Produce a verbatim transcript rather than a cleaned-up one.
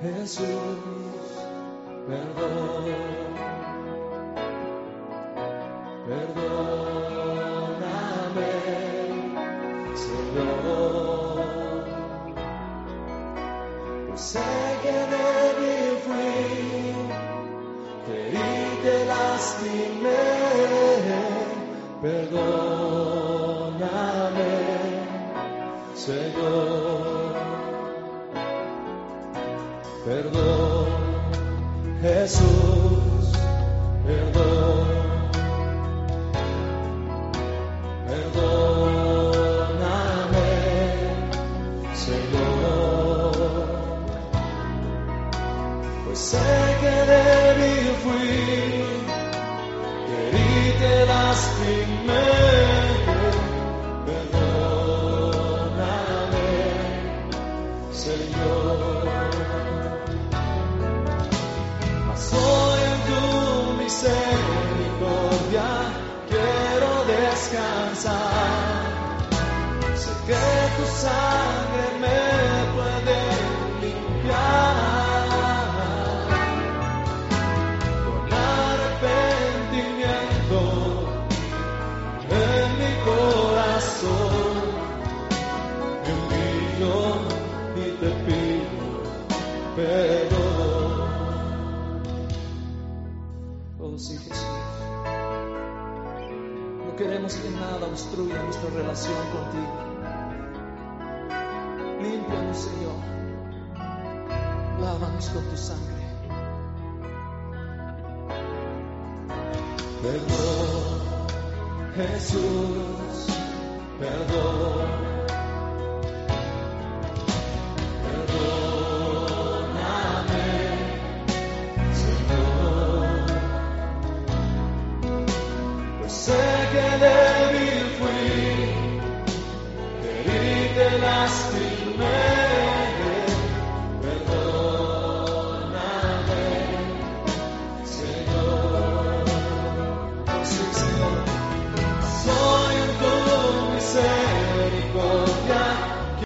Jesús, perdón, perdóname, Señor, pues sé que débil fui, te herí, te lastimé, perdóname, Señor, perdón, Jesús, perdón, perdóname, Señor, pues sé que débil fui, te herí, te lastimé, perdóname, Señor. Soy en tu misericordia, quiero descansar. Sé que tu sangre me puede limpiar. Con arrepentimiento en mi corazón, me humillo y te pido perdón. Sí, Jesús, no queremos que nada obstruya nuestra relación contigo. Límpianos, Señor, lávanos con tu sangre. Perdón, Jesús,